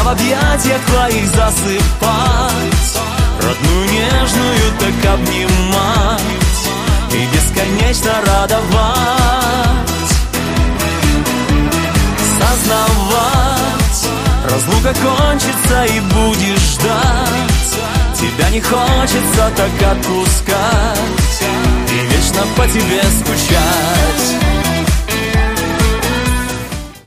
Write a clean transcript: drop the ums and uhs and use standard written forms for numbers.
в объятиях твоих засыпать, родную нежную так обнимать и бесконечно радовать. Сознавать, разлука кончится и будешь ждать, тебя не хочется так отпускать и вечно по тебе скучать.